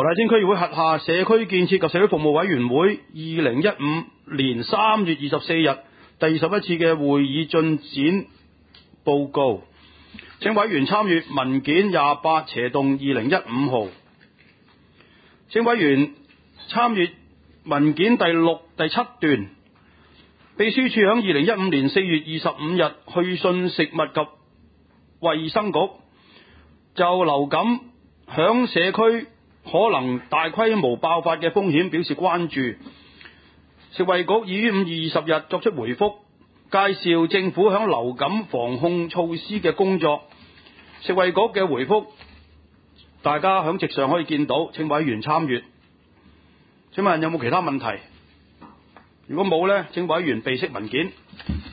黃大仙區議會轄下社區建設及社會服務委員會2015年3月24日第21次嘅會議進展報告，請委員參閱文件28/2015號。請委員參閱文件第6、第7段。秘書處喺2015年4月25日去信食物及衛生局，就流感響社區可能大規模爆發嘅風險表示關注。食衛局已於5月20日作出回覆，介紹政府響流感防控措施嘅工作。食衛局嘅回覆大家響席上可以見到，請委員參閱。請問有冇其他問題？如果冇呢，請委員備悉文件。